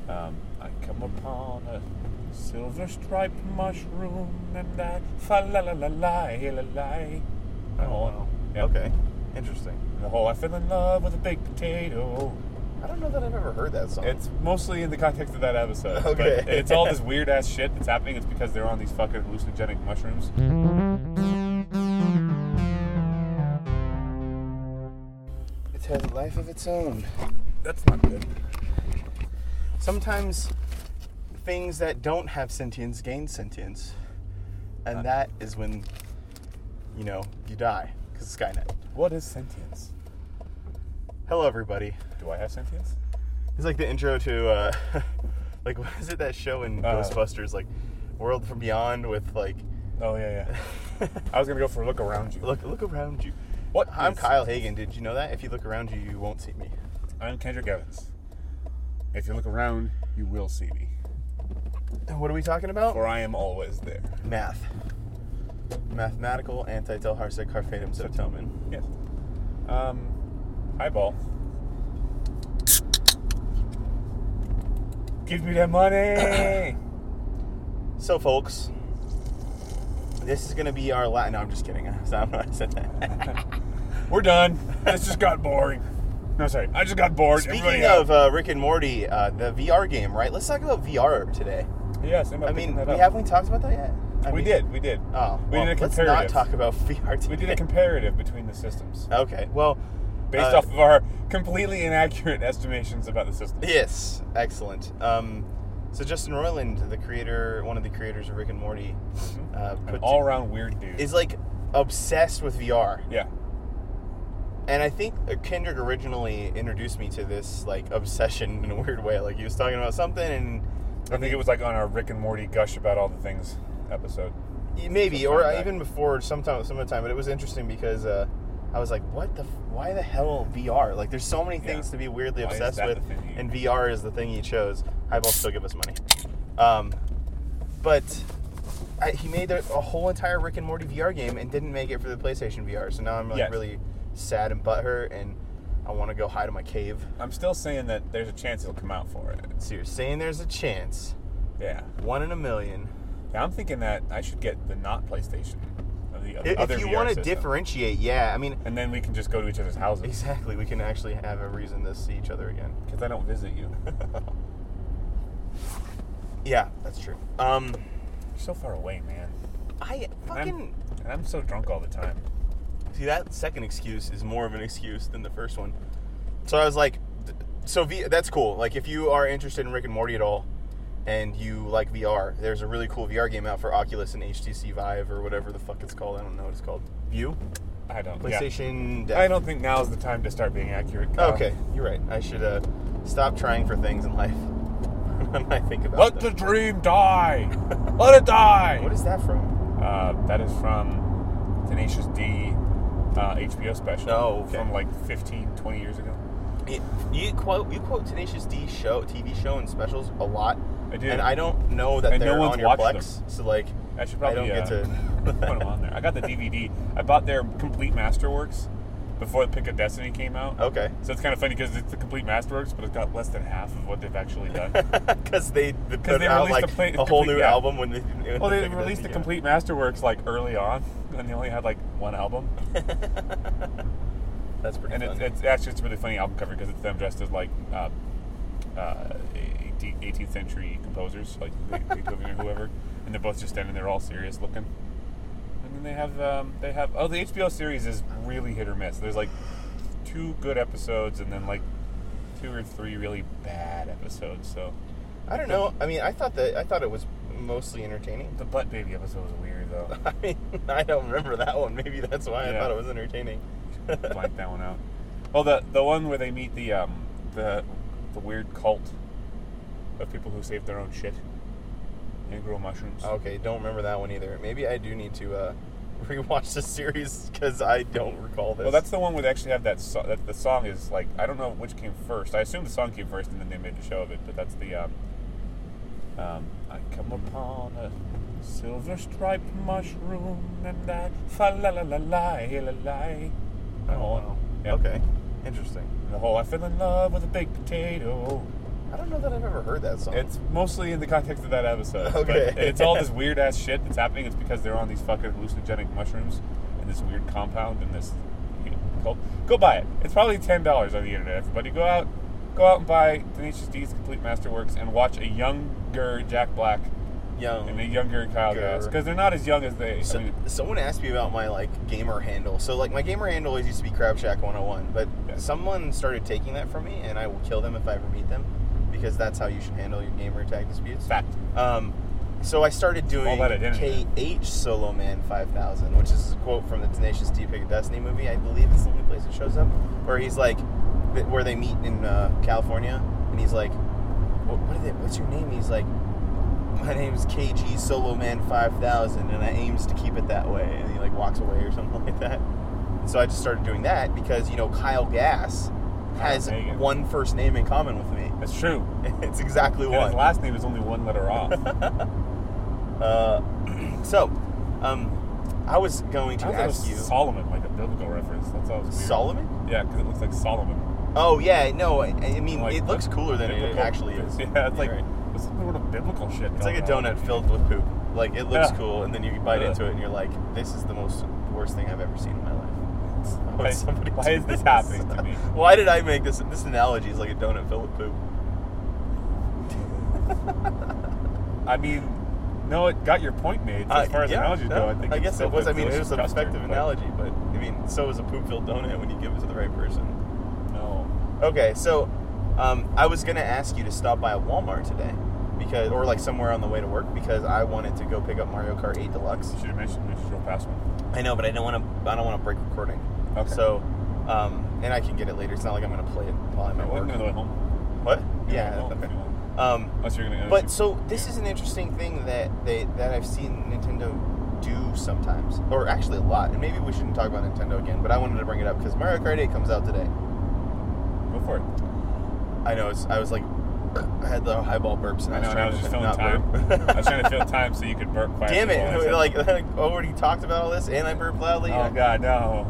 I come upon a silver striped mushroom and I fa-la-la-la-la-la-la. Oh, wow. Yep. Okay. Interesting. The whole I fell in love with a baked potato. I don't know that I've ever heard that song. It's mostly in the context of that episode. Okay. But it's all this weird ass shit that's happening. It's because they're on these fucking hallucinogenic mushrooms. It has a life of its own. That's not good. Sometimes things that don't have sentience gain sentience. And that is when, you die. Because it's Skynet. What is sentience? Hello, everybody. Do I have sentience? It's like the intro to, like, what is it, that show in Ghostbusters? Like, World from Beyond with, like... Oh, yeah. I was going to go for a look around you. Look around you. What? I'm Kyle Hagen. Did you know that? If you look around you, you won't see me. I'm Kendrick Evans. If you look around, you will see me. What are we talking about? For I am always there. Math. Mathematical anti-tel harsec harfatum septomen. Yes. Eyeball. Give me that money! So, folks, this is going to be our last... No, I'm just kidding. That's not what I said that. We're done. This just got boring. No, sorry. I just got bored. Speaking of Rick and Morty, the VR game, right? Let's talk about VR today. Yes. Haven't we talked about that yet? We did. Oh, we did a comparative. Let's not talk about VR today. We did a comparative between the systems. Okay, well... Based off of our completely inaccurate estimations about the system. Yes, excellent. So Justin Roiland, one of the creators of Rick and Morty, an all-around weird dude, is like obsessed with VR. Yeah. And I think Kendrick originally introduced me to this like obsession in a weird way. Like he was talking about something, and I think it was like on our Rick and Morty gush about all the things episode. Maybe, or even before sometime. But it was interesting because I was like, why the hell VR? Like, there's so many things to be weirdly obsessed with, and VR is the thing he chose. Highball still give us money. But he made a whole entire Rick and Morty VR game and didn't make it for the PlayStation VR. So now I'm really sad and butthurt, and I want to go hide in my cave. I'm still saying that there's a chance it'll come out for it. So you're saying there's a chance? Yeah. 1 in a million. Yeah, I'm thinking that I should get the not PlayStation. If you want to differentiate, yeah. I mean... And then we can just go to each other's houses. Exactly. We can actually have a reason to see each other again. Because I don't visit you. Yeah, that's true. You're so far away, man. I'm so drunk all the time. See, that second excuse is more of an excuse than the first one. So I was like... that's cool. Like, if you are interested in Rick and Morty at all, and you like VR, there's a really cool VR game out for Oculus and HTC Vive or whatever the fuck it's called. I don't know what it's called. View? I don't. PlayStation... Yeah. I don't think now's the time to start being accurate, Kyle. Okay, you're right. I should stop trying for things in life when I think about Let the dream die! Let it die! What is that from? That is from Tenacious D HBO special. Oh, okay. From like 15, 20 years ago. You quote Tenacious D TV show and specials a lot. I do. And I don't know that they're on your Plex. Them. So, like, I should probably I don't get to put them on there. I got the DVD. I bought their complete Masterworks before the Pick of Destiny came out. Okay. So it's kind of funny because it's the complete Masterworks, but it's got less than half of what they've actually done. Because they put out like a whole new album when they... Well, they released the complete Masterworks like early on, and they only had like one album. That's pretty fun. And it's actually a really funny album cover because it's them dressed as like 18th century composers, like Beethoven or whoever, and they're both just standing there all serious looking. And then they have the HBO series is really hit or miss. There's like 2 good episodes and then like 2 or 3 really bad episodes. So I don't know. I mean, I thought it was mostly entertaining. The Butt Baby episode was weird though. I mean, I don't remember that one. Maybe that's why I thought it was entertaining. Blank that one out. Oh, the one where they meet the weird cult of people who save their own shit and grow mushrooms. Okay, don't remember that one either. Maybe I do need to rewatch this series because I don't recall this. Well, that's the one where they actually have that the song is like, I don't know which came first. I assume the song came first and then they made the show of it, but that's the I come upon a silver striped mushroom and I fa-la-la-la-la-la-la. Oh, wow. Yep. Okay, interesting. The whole I fell in love with a baked potato. I don't know that I've ever heard that song. It's mostly in the context of that episode. Okay. But it's all this weird ass shit that's happening. It's because they're on these fucking hallucinogenic mushrooms in this weird compound in this cult. Go buy it. It's probably $10 on the internet. Everybody, go out and buy Tenacious D's Complete Masterworks and watch a younger Jack Black and a younger Kyle Gass, because they're not as young as they. Someone asked me about my gamer handle. So my gamer handle always used to be CrabShack101, but someone started taking that from me, and I will kill them if I ever meet them, because that's how you should handle your gamer tag disputes. Fact. So I started doing KH Solo Man 5000, which is a quote from the Tenacious D Pick of Destiny movie. I believe it's the only place it shows up, where he's where they meet in California, and he's like, what's your name? He's like, my name's KG Solo Man 5000, and I aims to keep it that way. And he walks away or something like that. And so I just started doing that because Kyle Gass has one first name in common with me. That's true. It's exactly one. His last name is only one letter off. I was going to ask you. Solomon, like a biblical reference. That's all. Solomon? Yeah, because it looks like Solomon. Oh yeah, no. I mean, it looks cooler than it actually is. Yeah, it's It's some sort of bibiblical shit. It's like a donut filled with poop. It looks cool, and then you bite into it, and you're like, "This is the worst thing I've ever seen in my life." Why is this happening to me? Why did I make this? This analogy is like a donut filled with poop. I mean, no, it got your point made. So as far as analogies go, I think. I guess it was. I mean, it was an effective custard, analogy, but I mean, so is a poop filled donut when you give it to the right person. No. Okay, so. I was gonna ask you to stop by a Walmart today, or somewhere on the way to work, because I wanted to go pick up Mario Kart 8 Deluxe. You should have mentioned we drove past one. I know, but I don't want to break recording. Okay. So, and I can get it later. It's not like I'm gonna play it while I'm at work. On the way home. What? Yeah. Okay. Unless you're gonna. But so this is an interesting thing that I've seen Nintendo do sometimes, or actually a lot. And maybe we shouldn't talk about Nintendo again, but I wanted to bring it up because Mario Kart 8 comes out today. Go for it. I know. I had the highball burps, and I was just filling time. I was trying to fill time so you could burp quietly. Damn it! I already talked about all this, and I burped loudly. Oh God, no!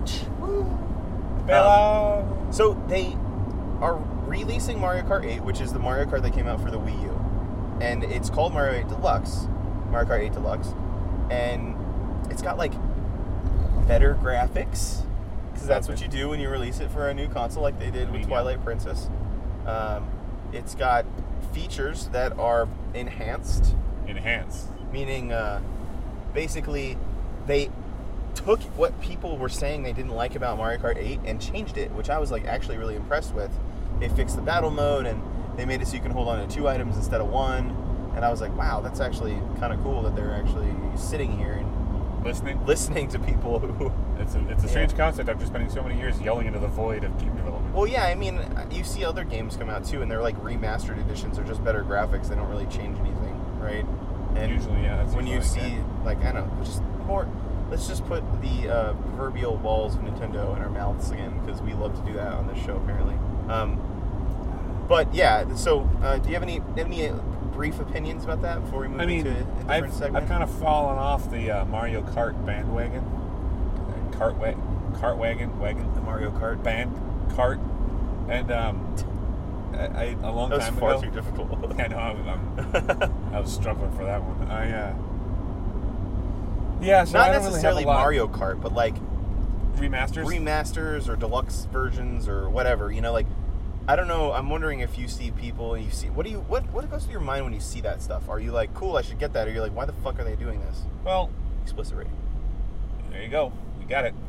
So they are releasing Mario Kart 8, which is the Mario Kart that came out for the Wii U, and it's called Mario Kart 8 Deluxe, and it's got better graphics, because that's what you do when you release it for a new console, like they did with Twilight Princess. It's got features that are enhanced. Meaning, basically, they took what people were saying they didn't like about Mario Kart 8 and changed it, which I was actually really impressed with. They fixed the battle mode, and they made it so you can hold on to 2 items instead of 1. And I was like, wow, that's actually kind of cool that they're actually sitting here and listening to people who... It's a strange concept after spending so many years yelling into the void of game development. Well, yeah, I mean, you see other games come out too, and they're remastered editions or just better graphics. They don't really change anything, right? And usually, yeah. That's when you see, I don't know, just more... Let's just put the proverbial balls of Nintendo in our mouths again, because we love to do that on this show, apparently. But yeah, so do you have any brief opinions about that before we move into a different segment? I've kind of fallen off the Mario Kart bandwagon. The Mario Kart cart, and I a long time ago. That was far too difficult. I know. I was struggling for that one. So not necessarily Mario Kart, but remasters or deluxe versions or whatever. I don't know. I'm wondering if you see people and you see what goes through your mind when you see that stuff. Are you like, cool, I should get that? Or you're like, why the fuck are they doing this? Well, explicit rating. There you go. We got it.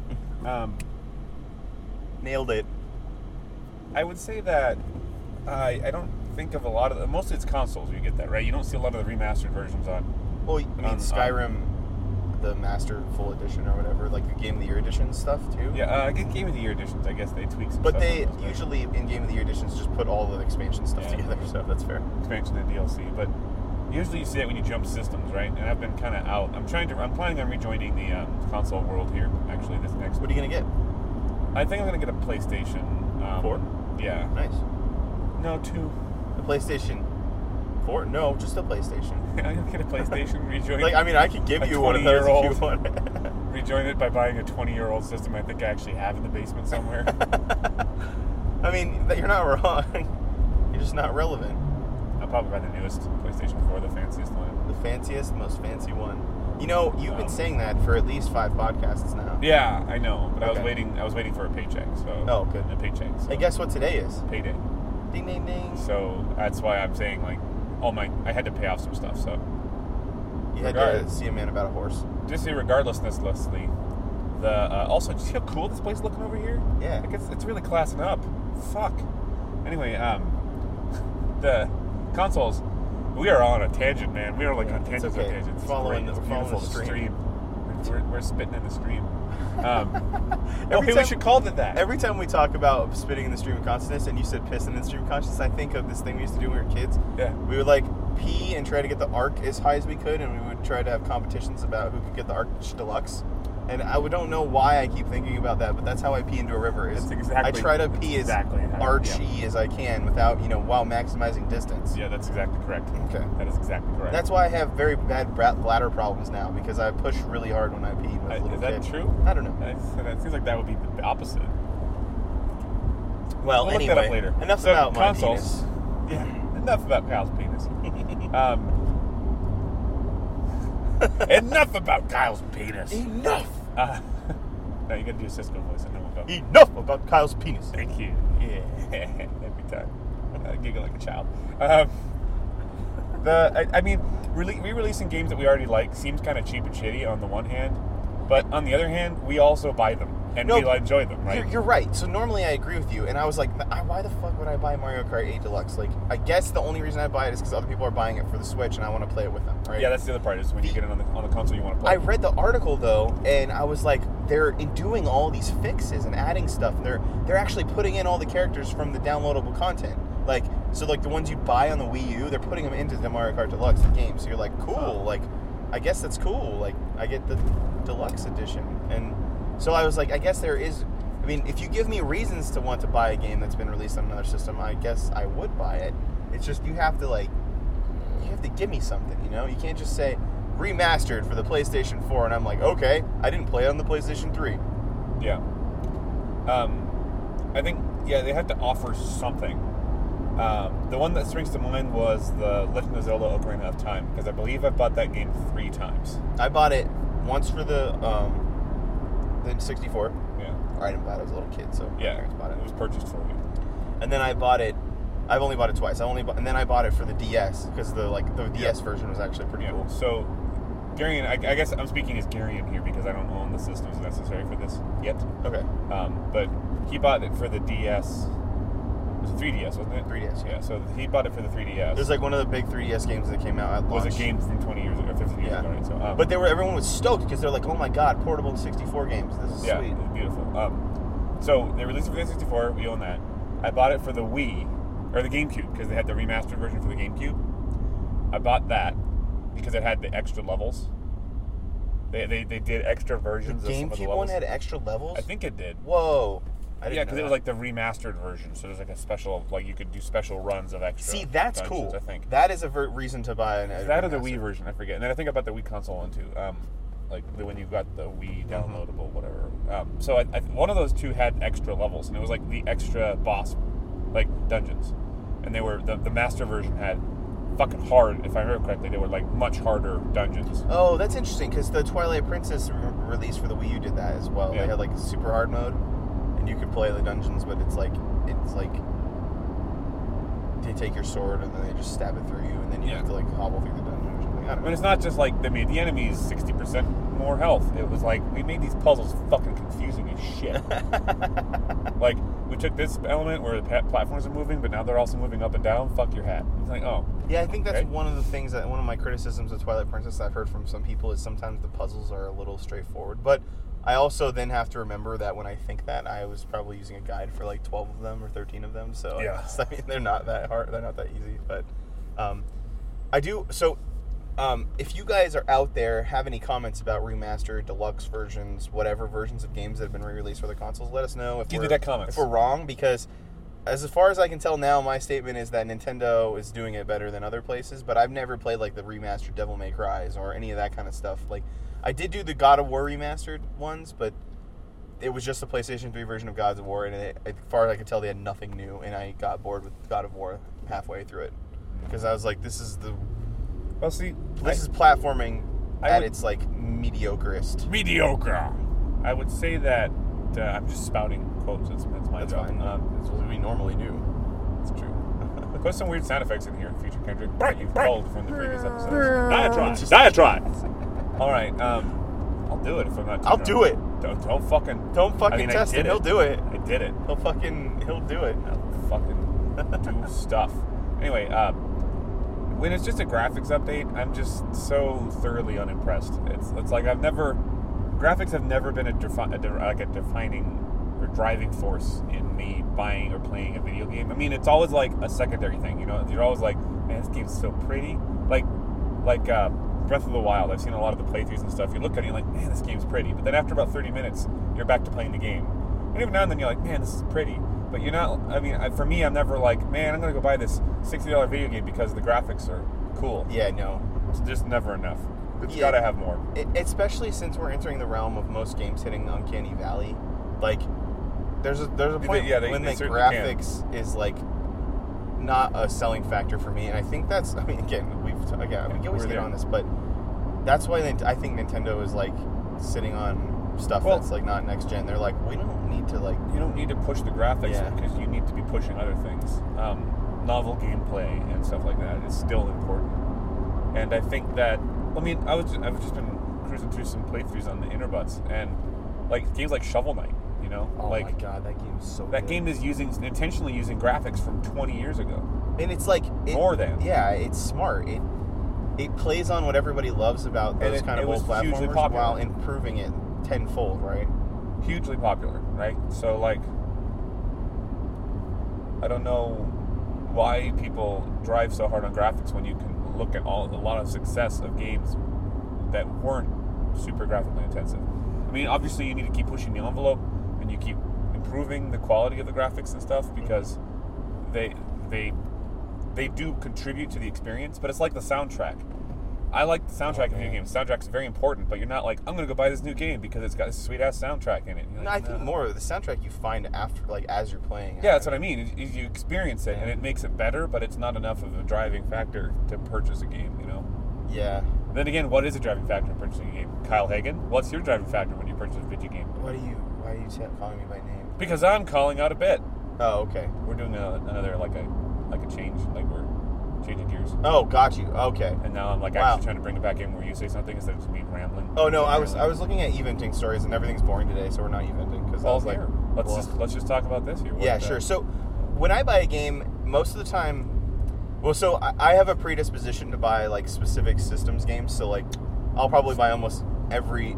Nailed it. I would say that I don't think of a lot of mostly it's consoles. You get that right. You don't see a lot of the remastered versions on. Well, I mean Skyrim. The Master Full Edition or whatever, the Game of the Year Edition stuff too. Yeah, Game of the Year Editions, I guess they tweak some but stuff. But they usually in Game of the Year Editions just put all the expansion stuff together, so that's fair. Expansion and DLC, but usually you see it when you jump systems, right? And I've been kind of out. I'm planning on rejoining the console world here. Actually, this next. What are you gonna get? I think I'm gonna get a PlayStation 4. Yeah. Nice. No, 2. The PlayStation 4? No, just a PlayStation. I'm gonna get a PlayStation. Rejoin. I could give you one of those if you want. Rejoin it by buying a 20-year-old system. I think I actually have in the basement somewhere. I mean, you're not wrong. You're just not relevant. probably buy the newest PlayStation 4, the fanciest one. The fanciest, most fancy one. You know, you've been saying that for at least 5 podcasts now. Yeah, I know, but okay. I was waiting for a paycheck. So oh, good. A paycheck. So. Hey, guess what today is? Payday. Ding, ding, ding. So that's why I'm saying like, I had to pay off some stuff. So you had to see a man about a horse. Just regardlessness, Leslie. Also, do you see how cool this place is looking over here? Yeah. Like it's really classing up. Fuck. Anyway, the consoles. We are on a tangent, man. We are like on tangents okay. on tangents. We're following the stream. We're spitting in the stream. We should call it that. Every time we talk about spitting in the stream of consciousness, and you said pissing in the stream of consciousness, I think of this thing we used to do when we were kids. Yeah. We would like pee and try to get the Arc as high as we could, and we would try to have competitions about who could get the Arch Deluxe. And I don't know why I keep thinking about that, but that's how I pee into a river. I try to pee as archy as I can without, while maximizing distance. Yeah, that's exactly correct. Okay. That is exactly correct. That's why I have very bad bladder problems now, because I push really hard when I pee. Is that true? I don't know. That seems like that would be the opposite. Well, we'll anyway, look that up later. Enough about consoles. My penis. Yeah, enough about Kyle's penis. Enough about Kyle's penis. Enough. No, you gotta do a Cisco voice, and then we'll go. Enough about Kyle's penis. Thank you. Yeah, every time. I giggle like a child. Re-releasing games that we already like seems kind of cheap and shitty on the one hand, but on the other hand, we also buy them and we enjoy them, right? You're right. So normally I agree with you, and I was like, why the fuck would I buy Mario Kart 8 Deluxe? Like, I guess the only reason I buy it is because other people are buying it for the Switch, and I want to play it with them, right? Yeah, that's the other part, is when you get it on the console you want to play. I read the article, though, and I was like, they're doing all these fixes and adding stuff, and they're actually putting in all the characters from the downloadable content. Like, so like the ones you buy on the Wii U, they're putting them into the Mario Kart Deluxe game. So you're like, cool. Like, I guess that's cool. Like, I get the Deluxe edition. And so I was like, I guess there is... I mean, if you give me reasons to want to buy a game that's been released on another system, I guess I would buy it. It's just, you have to give me something, You can't just say, remastered for the PlayStation 4, and I'm like, okay, I didn't play it on the PlayStation 3. Yeah. I think, they have to offer something. The one that springs to mind was the Legend of Zelda Ocarina of Time, because I believe I bought that game 3 times. I bought it once for the 64. Yeah. I didn't buy it. I was a little kid, so my parents bought it. It was purchased for you. And then I bought it. I've only bought it twice. And then I bought it for the DS, because the DS version was actually pretty cool. So, Garion, I guess I'm speaking as Garion here because I don't own the systems necessary for this yet. Okay. But he bought it for the DS. It was a 3DS, wasn't it? 3DS, yeah. So he bought it for the 3DS. It was like one of the big 3DS games that came out at launch. It was a game from 20 years or 15 years ago, right? So, but everyone was stoked because they're like, oh my god, portable 64 games. This is sweet. Yeah, it's beautiful. So they released it for the 64. We own that. I bought it for the Wii, or the GameCube, because they had the remastered version for the GameCube. I bought that because it had the extra levels. They did extra versions of some of the levels. The GameCube one had extra levels? I think it did. Whoa. Because it was like the remastered version, so there's like a special, like you could do special runs of extra. See, that's dungeons, cool. I think that is a reason to buy an. That or the Wii version, I forget. And then I think about the Wii console one too, like when you got the Wii downloadable, whatever. So one of those two had extra levels, and it was like the extra boss, like dungeons, and they were the master version had fucking hard. If I remember correctly, they were like much harder dungeons. Oh, that's interesting because the Twilight Princess release for the Wii U did that as well. Yeah. They had like a super hard mode. You could play the dungeons, but it's like they take your sword and then they just stab it through you, and then you have to like hobble through the dungeon or something. I don't know. It's not just like they made the enemies 60% more health. It was like we made these puzzles fucking confusing as shit. Like we took this element where the platforms are moving, but now they're also moving up and down. Fuck your hat. It's like, oh. Yeah, I think that's one of the things that one of my criticisms of Twilight Princess I've heard from some people is sometimes the puzzles are a little straightforward, but I also then have to remember that when I think that, I was probably using a guide for like 12 of them or 13 of them. So, I mean, they're not that hard. They're not that easy. But I do. So, if you guys are out there, have any comments about remastered, deluxe versions, whatever versions of games that have been re-released for the consoles, let us know if we're wrong. Because as far as I can tell now, my statement is that Nintendo is doing it better than other places. But I've never played like the remastered Devil May Cry or any of that kind of stuff. Like, I did do the God of War remastered ones, but it was just the PlayStation 3 version of God of War, and as far as I could tell, they had nothing new, and I got bored with God of War halfway through it. because I was like, this is the. Well, see, this is platforming at its like mediocrest. Mediocre. I would say that I'm just spouting quotes. That's my job. Fine. That's what we normally do. It's true. Put some weird sound effects in here, future Kendrick, that you've culled from the previous episodes. Diatribe. All right. I'll do it if I'm not. I'll do it. Don't fucking test it. He'll do it. I did it. He'll do it. I'll fucking do stuff. Anyway, when it's just a graphics update, I'm just so thoroughly unimpressed. It's like graphics have never been a defining or driving force in me buying or playing a video game. I mean, it's always like a secondary thing, you know. You're always like, man, this game's so pretty. Like Breath of the Wild. I've seen a lot of the playthroughs and stuff. You look at it, and you're like, man, this game's pretty. But then after about 30 minutes, you're back to playing the game. And every now and then you're like, man, this is pretty. But you're not. I mean, for me, I'm never like, man, I'm gonna go buy this $60 video game because the graphics are cool. Yeah, no, it's just never enough. It's gotta have more. Especially since we're entering the realm of most games hitting Uncanny Valley. Like, there's a point when the graphics is like not a selling factor for me, and I think that's. I mean, again, we always get on this, but that's why I think Nintendo is like sitting on stuff that's like not next gen. They're like, we don't need to like. You don't need to push the graphics because you need to be pushing other things. Novel gameplay and stuff like that is still important, and I think that. I mean, I've just been cruising through some playthroughs on the Interbuds, and like games like Shovel Knight, you know, oh my god, that game is so. That good. game is intentionally using graphics from 20 years ago, and it's like it's smart. It plays on what everybody loves about those kind of old platformers while improving it tenfold, right? Hugely popular, right? So like, I don't know why people drive so hard on graphics when you can look at a lot of success of games that weren't super graphically intensive. I mean, obviously you need to keep pushing the envelope and you keep improving the quality of the graphics and stuff because they do contribute to the experience, but it's like the soundtrack. I like the soundtrack in video games. The soundtrack's very important, but you're not like, I'm going to go buy this new game because it's got a sweet-ass soundtrack in it. Like, no, I think more of the soundtrack you find after, like, as you're playing. Yeah, that's what I mean. You experience it, and it makes it better, but it's not enough of a driving factor to purchase a game, you know? Yeah. Then again, what is a driving factor in purchasing a game? Kyle Hagen, what's your driving factor when you purchase a video game? Why are you calling me by name? Because I'm calling out a bit. Oh, okay. We're doing another, like a change, like we're changing gears. Oh, got you. Okay. And now I'm like actually trying to bring it back in where you say something instead of just me rambling. Oh no, I was looking at eventing stories and everything's boring today, so we're not eventing because I was like, let's just talk about this here. Yeah, sure. So when I buy a game, most of the time, so I have a predisposition to buy like specific systems games. So like, I'll probably buy almost every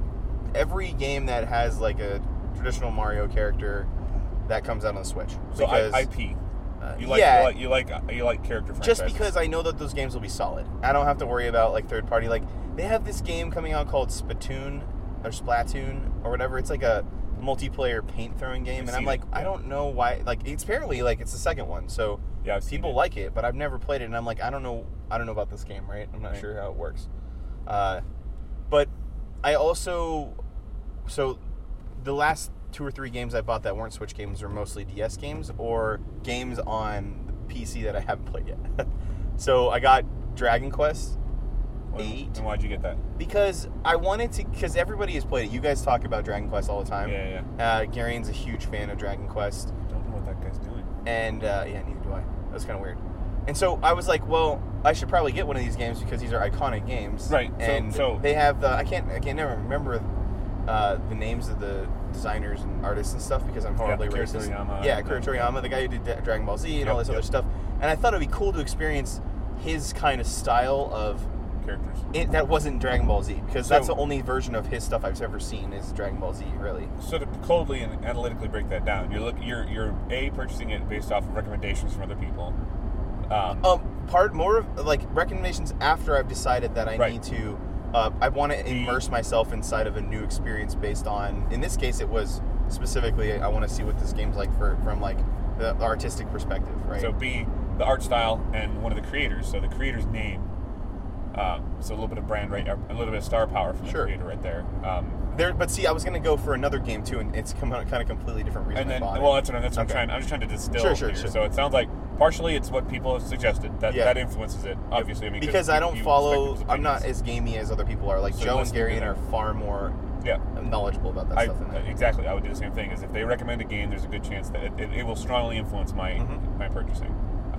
game that has like a traditional Mario character that comes out on the Switch. So IP. You like character franchises. Just because I know that those games will be solid. I don't have to worry about like third party. Like they have this game coming out called Splatoon or whatever. It's like a multiplayer paint throwing game, and I'm like, I don't know why. Like it's apparently like it's the second one, so people like it, but I've never played it, and I'm like, I don't know about this game, right? I'm not sure how it works. But I also the last 2 or 3 games I bought that weren't Switch games were mostly DS games or games on the PC that I haven't played yet. So I got Dragon Quest 8. And why'd you get that? Because I wanted to, because everybody has played it. You guys talk about Dragon Quest all the time. Yeah. Garian's a huge fan of Dragon Quest. I don't know what that guy's doing. And neither do I. That was kind of weird. And so I was like, well, I should probably get one of these games because these are iconic games. Right. And so they have I can't never remember the names of the designers and artists and stuff because I'm horribly racist. Akira Toriyama, the guy who did Dragon Ball Z and all this other stuff. And I thought it'd be cool to experience his kind of style of characters that wasn't Dragon Ball Z because that's the only version of his stuff I've ever seen is Dragon Ball Z, really. So to coldly and analytically break that down, you're purchasing it based off of recommendations from other people. More of like recommendations after I've decided that I need to. I want to immerse myself inside of a new experience based on. In this case, it was specifically I want to see what this game's like from like the artistic perspective, right? So B, the art style, and one of the creators. So the creator's name. So a little bit of brand, right? A little bit of star power from the creator, right there. But see, I was going to go for another game too, and it's come out kind of completely different reason. And then, well, that's what I'm trying. I'm just trying to distill here. So it sounds like Partially, it's what people have suggested that influences it. Obviously, I mean, because I don't follow. I'm not as gamey as other people are. Like So Joe and listen Gary to are them. far more knowledgeable about that stuff than I am. Exactly. I would do the same thing. Is if they recommend a game, there's a good chance that it will strongly influence my my purchasing.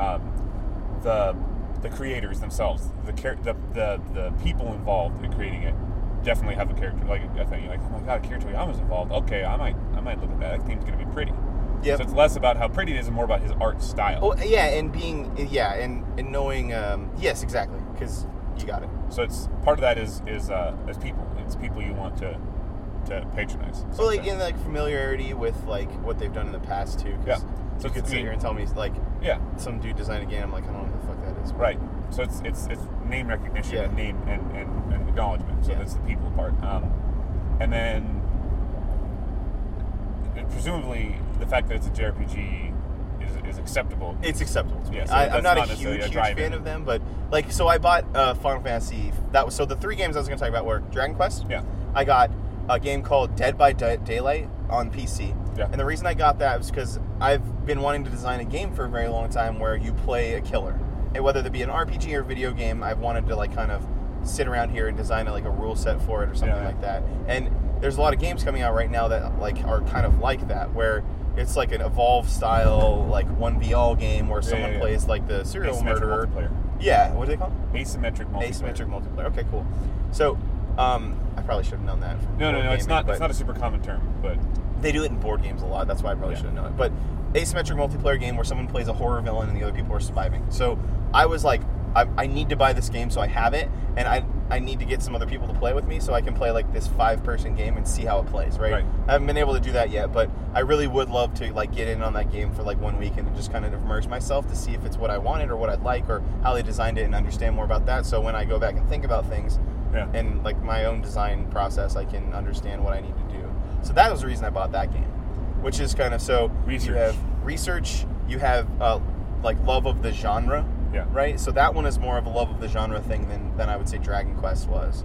The creators themselves, the people involved in creating it, definitely have a character. Like I think, oh my god, Akira Toriyama's involved. Okay, I might look at that. That game's gonna be pretty. Yep. So it's less about how pretty it is and more about his art style. Oh yeah, and being and knowing yes, exactly, because you got it. So it's part of that is people. It's people you want to patronize. So like in like familiarity with like what they've done in the past too. Cause So you could sit here and tell me like some dude designed a game. I'm like, I don't know what the fuck that is. Right. So it's name recognition and name and acknowledgement. So that's the people part. And then presumably the fact that it's a JRPG is acceptable. It's acceptable to me. Yeah, so I'm not a necessarily huge fan of them, but like, so I bought Final Fantasy. So the 3 games I was going to talk about were Dragon Quest. Yeah. I got a game called Dead by Daylight on PC. Yeah. And the reason I got that was because I've been wanting to design a game for a very long time where you play a killer. And whether it be an RPG or video game, I've wanted to like kind of sit around here and design a rule set for it or something like that. And there's a lot of games coming out right now that like are kind of like that, where it's like an Evolve style like 1v all game where someone plays like the serial murderer. Multiplayer. Yeah, what do they call it? Asymmetric multiplayer. Okay, cool. So I probably should have known that. No, it's not a super common term, but they do it in board games a lot. That's why I probably should have known it. But asymmetric multiplayer game where someone plays a horror villain and the other people are surviving. So I was like, I need to buy this game so I have it, and I need to get some other people to play with me so I can play like this 5-person game and see how it plays, right? I haven't been able to do that yet, but I really would love to like get in on that game for like 1 week and just kind of immerse myself to see if it's what I wanted or what I'd like or how they designed it and understand more about that. So when I go back and think about things and like my own design process, I can understand what I need to do. So that was the reason I bought that game, which is kind of you have research, you have like love of the genre. Yeah. Right? So that one is more of a love of the genre thing than I would say Dragon Quest was.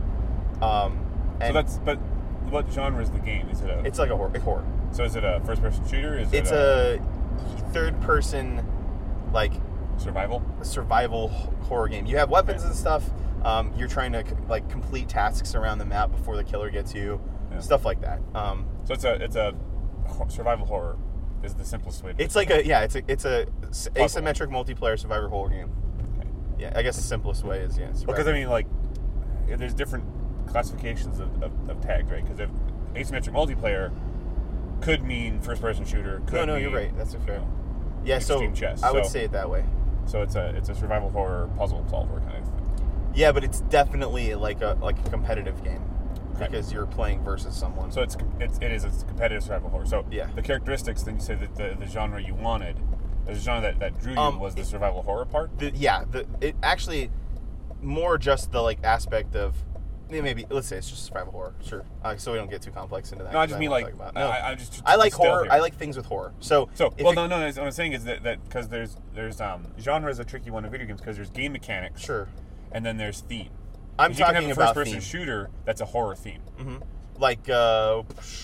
But what genre is the game? Is it It's like a horror. So is it a first-person shooter? It's a third-person, like... survival horror game. You have weapons and stuff. You're trying to like complete tasks around the map before the killer gets you. Stuff like that. So it's a survival horror. Is the simplest way to it's like it's a asymmetric multiplayer survivor horror game. Okay. Yeah, I guess the simplest way is because I mean like there's different classifications of tags, right? Because if asymmetric multiplayer could mean first person shooter. Could no, you're right. That's a fair. Yeah, extreme chess. I would say it that way. So it's a survival horror puzzle solver kind of thing. Yeah, but it's definitely like a competitive game. Because you're playing versus someone. So it is a competitive survival horror. So the characteristics, then you say that the genre you wanted, the genre that drew you was the survival horror part? It actually more just the like aspect of maybe let's say it's just survival horror, sure. So we don't get too complex into that. No, I just mean like I like horror. I like things with horror. So what I'm saying is that because there's genre is a tricky one in video games because there's game mechanics, sure, and then there's theme. I'm talking you can have a about first-person shooter that's a horror theme. Mm-hmm. Like, I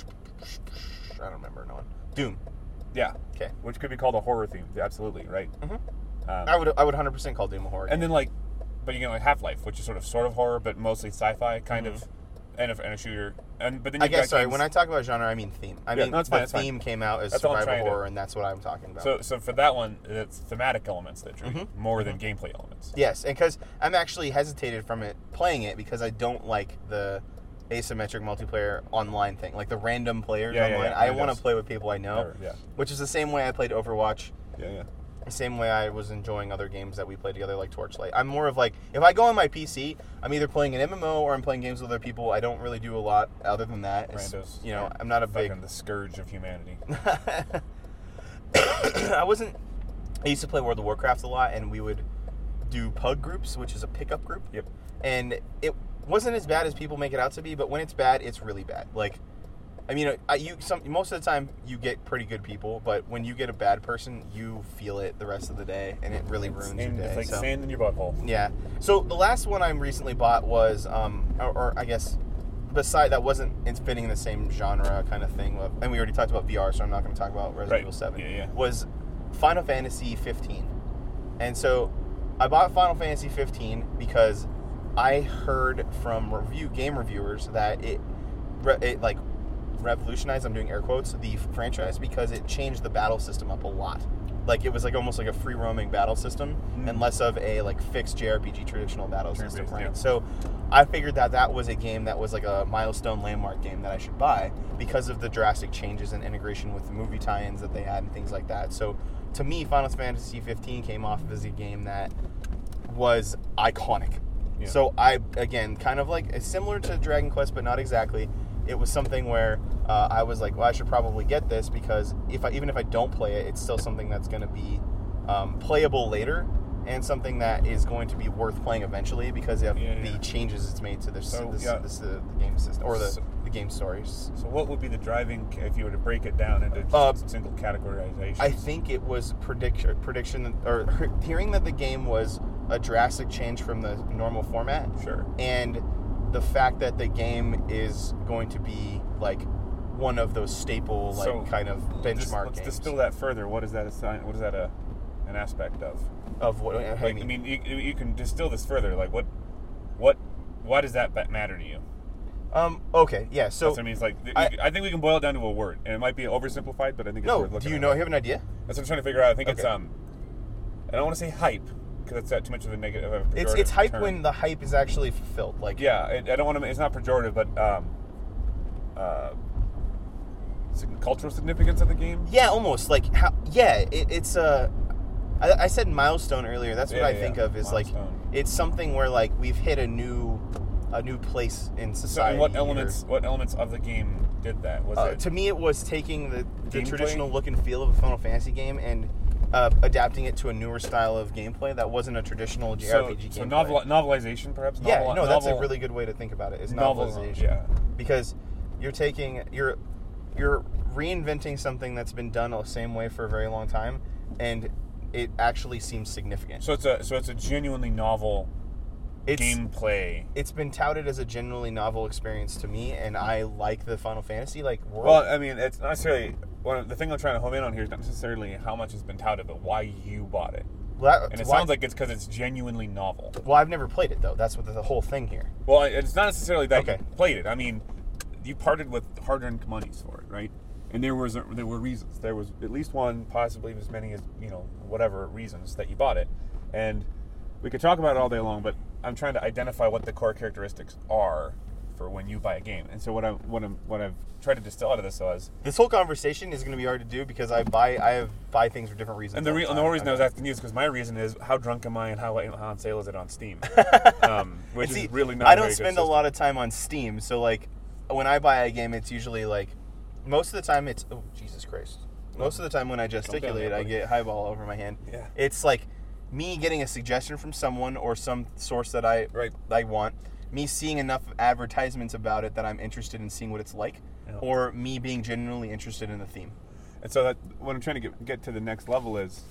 don't remember no one. Doom. Yeah. Okay. Which could be called a horror theme. Absolutely, right? Mm-hmm. I would 100% call Doom a horror. And then but you get like Half-Life, which is sort of horror, but mostly sci-fi kind of, and a shooter. But then when I talk about genre, I mean theme. The theme came out as survival horror, and that's what I'm talking about. So for that one, it's thematic elements that drew more than gameplay elements. Yes, and because I'm actually hesitated from playing it because I don't like the asymmetric multiplayer online thing, like the random players online. I want to play with people I know, which is the same way I played Overwatch. Yeah. The same way I was enjoying other games that we played together, like Torchlight. I'm more of like, if I go on my PC, I'm either playing an MMO or I'm playing games with other people. I don't really do a lot other than that. Randos. I'm not a big... the scourge of humanity. I used to play World of Warcraft a lot, and we would do pug groups, which is a pickup group. Yep. And it wasn't as bad as people make it out to be, but when it's bad, it's really bad. Like, I mean, most of the time you get pretty good people, but when you get a bad person, you feel it the rest of the day, and it really ruins your day. It's like sand in your butthole. Yeah. So the last one I recently bought was, or I guess, beside that wasn't fitting in the same genre kind of thing, and we already talked about VR, so I'm not going to talk about Resident Evil 7. Yeah. Was Final Fantasy 15. And so I bought Final Fantasy 15 because I heard from game reviewers that it like revolutionized, I'm doing air quotes, the franchise because it changed the battle system up a lot. Like it was like almost like a free roaming battle system and less of a like fixed JRPG traditional battle system, right? Yeah. So I figured that was a game that was like a milestone landmark game that I should buy because of the drastic changes in integration with the movie tie-ins that they had and things like that. So to me, Final Fantasy 15 came off as a game that was iconic. Yeah. So I, again, kind of like similar to Dragon Quest, but not exactly. It was something where I was like, well, I should probably get this because even if I don't play it, it's still something that's going to be playable later and something that is going to be worth playing eventually because of the changes it's made to the game system or the game stories. So what would be the driving, if you were to break it down into just single categorization? I think it was prediction or hearing that the game was a drastic change from the normal format. Sure. And the fact that the game is going to be like one of those staple kind of benchmark games. Let's distill that further. What is that what is that an aspect of? Of what? Like, I mean, you can distill this further. Like why does that matter to you? Okay, yeah. So that's what I mean. It's like I think we can boil it down to a word, and it might be oversimplified, but I think it's worth looking at. Do you know? You have an idea? That's what I'm trying to figure out. I think it's I don't want to say hype because that's too much of a negative. It's hype when the hype is actually fulfilled. Like I don't want to. It's not pejorative, but cultural significance of the game. Yeah, almost like how. Yeah, it's I said milestone earlier. That's what I think of is milestone. Like it's something where like we've hit a new place in society. So, and what elements of the game did that? Was it, to me, it was taking the traditional look and feel of a Final Fantasy game and adapting it to a newer style of gameplay that wasn't a traditional JRPG gameplay. So novelization, perhaps. That's a really good way to think about it. Is novelization, because you're reinventing something that's been done the same way for a very long time, and it actually seems significant. So it's a genuinely novel gameplay. It's been touted as a genuinely novel experience to me, and I like the Final Fantasy world. Well, I mean, it's not necessarily the thing I'm trying to home in on here is not necessarily how much has been touted, but why you bought it. And it sounds like it's because it's genuinely novel. Well, I've never played it though. That's what the whole thing here. Well, it's not necessarily that you played it. I mean, you parted with hard-earned monies for it, right? And there were reasons. There was at least one, possibly as many as whatever reasons that you bought it. And we could talk about it all day long, but I'm trying to identify what the core characteristics are for when you buy a game. And so what I've tried to distill out of this was this whole conversation is going to be hard to do because I buy things for different reasons. And the whole reason I was asking you is because my reason is how drunk am I and how on sale is it on Steam, which is really not. I don't spend a lot of time on Steam, so like when I buy a game, it's usually like most of the time it's Jesus Christ. Most of the time when I gesticulate, I get highball over my hand. Yeah. It's like me getting a suggestion from someone or some source that I want, me seeing enough advertisements about it that I'm interested in seeing what it's like, or me being genuinely interested in the theme. And so that what I'm trying to get to the next level is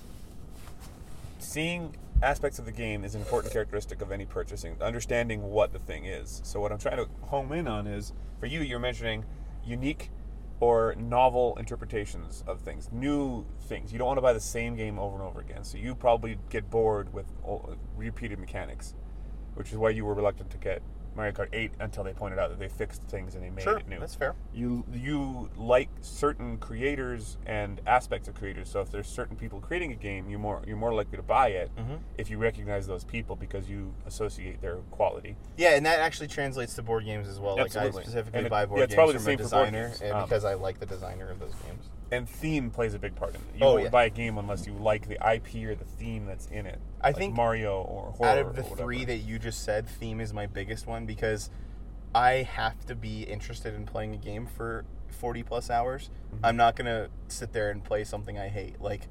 seeing aspects of the game is an important characteristic of any purchasing, understanding what the thing is. So what I'm trying to home in on is, for you're mentioning unique or novel interpretations of things, new things. You don't want to buy the same game over and over again, so you probably get bored with repeated mechanics, which is why you were reluctant to get Mario Kart 8 until they pointed out that they fixed things and they made it new. That's fair. You like certain creators and aspects of creators, so if there's certain people creating a game, you're more likely to buy it if you recognize those people because you associate their quality. Yeah, and that actually translates to board games as well. Absolutely. Like I specifically buy board games from a designer because I like the designer of those games. And theme plays a big part in it. You won't buy a game unless you like the IP or the theme that's in it. I think Mario or horror. Out of the three that you just said, theme is my biggest one because I have to be interested in playing a game for 40 plus hours. I'm not gonna sit there and play something I hate. Like,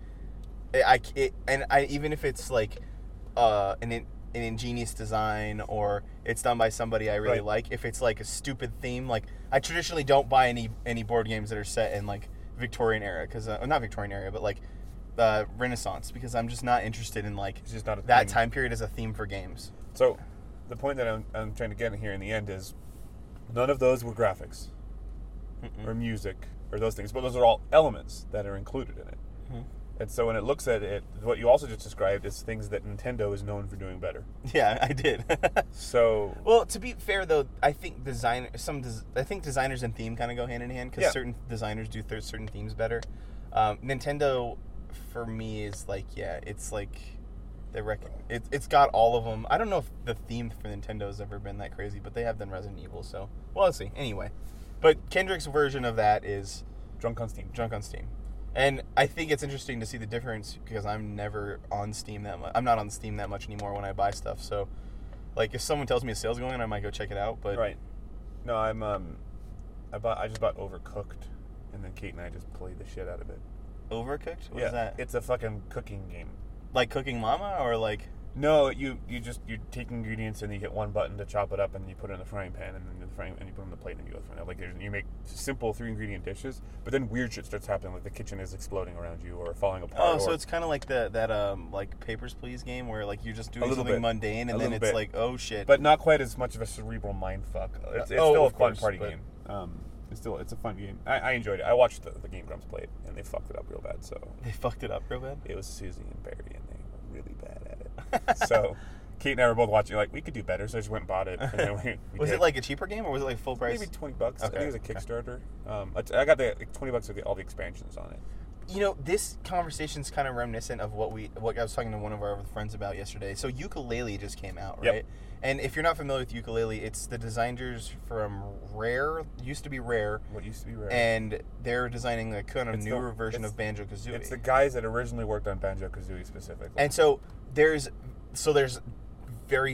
even if it's like an ingenious design or it's done by somebody I really like. If it's like a stupid theme, like I traditionally don't buy any board games that are set in like Victorian era because not Victorian era, but like Renaissance, because I'm just not interested in like it's just not that time period as a theme for games. So the point that I'm trying to get in here in the end is none of those were graphics or music or those things, but those are all elements that are included in it. And so when it looks at it, what you also just described is things that Nintendo is known for doing better. Yeah, I did. So, well, to be fair though, I think designers and theme kind of go hand in hand because certain designers do certain themes better. Nintendo, for me, is like it's like it's got all of them. I don't know if the theme for Nintendo has ever been that crazy, but they have done Resident Evil, so well, let's see. Anyway, but Kendrick's version of that is Drunk on Steam. And I think it's interesting to see the difference because I'm never on Steam that much. I'm not on Steam that much anymore when I buy stuff. So, like, if someone tells me a sale's going on, I might go check it out. But right. No, I just bought Overcooked, and then Kate and I just played the shit out of it. Overcooked? What is that? It's a fucking cooking game. Like Cooking Mama, or like? No, you take ingredients and you hit one button to chop it up, and you put it in the frying pan, and then you put it on the plate, and you go from there. Like you make simple 3-ingredient dishes, but then weird shit starts happening, like the kitchen is exploding around you or falling apart. Oh, so it's kind of like that like Papers, Please game where like you're just doing something mundane, and then it's like, oh shit. But not quite as much of a cerebral mind fuck. It's still a fun party game. It's a fun game. I enjoyed it. I watched the Game Grumps play it, and they fucked it up real bad. So they fucked it up real bad. It was Susie and Barry, and they were really bad at it. So Kate and I were both watching, like, we could do better, so I just went and bought it. And then we was it like a cheaper game, or was it like full price? Maybe $20. Okay. I think it was a Kickstarter. I got the $20 with all the expansions on it. You know, this conversation's kind of reminiscent of what I was talking to one of our other friends about yesterday. So Yooka-Laylee just came out, right? Yep. And if you're not familiar with Yooka-Laylee, it's the designers from Rare. Used to be Rare. What used to be Rare? And they're designing a kind of newer version of Banjo-Kazooie. It's the guys that originally worked on Banjo-Kazooie specifically. And so there's very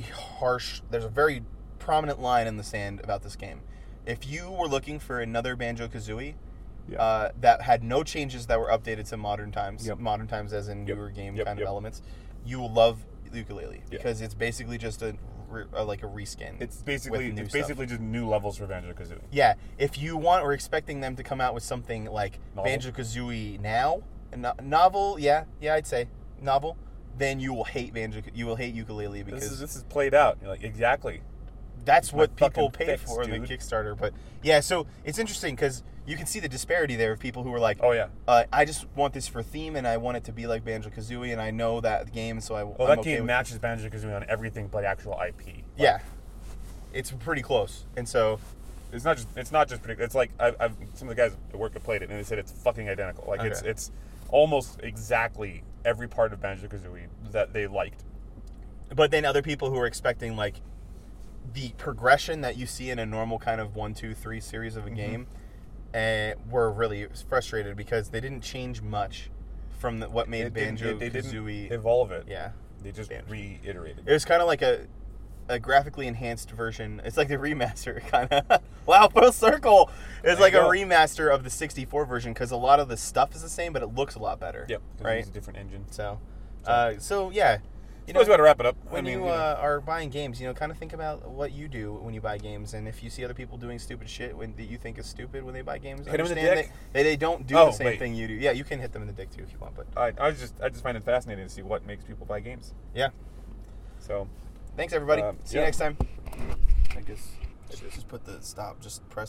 prominent line in the sand about this game. If you were looking for another Banjo-Kazooie that had no changes that were updated to modern times, modern times as in newer game kind of elements, you will love Yooka-Laylee because it's basically just a reskin. It's basically just new levels for Banjo-Kazooie. Yeah, if you we're expecting them to come out with something like Banjo-Kazooie now, novel, I'd say novel, then you will hate Yooka-Laylee because this is played out. You're like, exactly. That's what people paid for in the Kickstarter. But yeah, so it's interesting because you can see the disparity there of people who are like, oh yeah, I just want this for theme and I want it to be like Banjo-Kazooie and I know that game, so that game matches Banjo-Kazooie on everything but actual IP. Yeah, it's pretty close, and so it's not just pretty. It's like I've some of the guys at work have played it and they said it's fucking identical. Like it's almost exactly every part of Banjo-Kazooie that they liked. But then other people who are expecting like the progression that you see in a normal kind of 1, 2, 3 series of a game, were really frustrated because they didn't change much from what made Banjo-Kazooie. They didn't evolve it. Yeah, they just reiterated. It was kind of like a graphically enhanced version. It's like the remaster, kind of. Wow, full circle. It's like a remaster of the 64 version because a lot of the stuff is the same, but it looks a lot better. Yep, right. It's a different engine. So yeah. You know, got to wrap it up. When you are buying games, kind of think about what you do when you buy games, and if you see other people doing stupid shit that you think is stupid when they buy games, hit them in the dick. They don't do the same thing you do. Yeah, you can hit them in the dick too if you want, but I just find it fascinating to see what makes people buy games. Yeah. So, thanks everybody. See you next time. I guess just put the stop. Just press.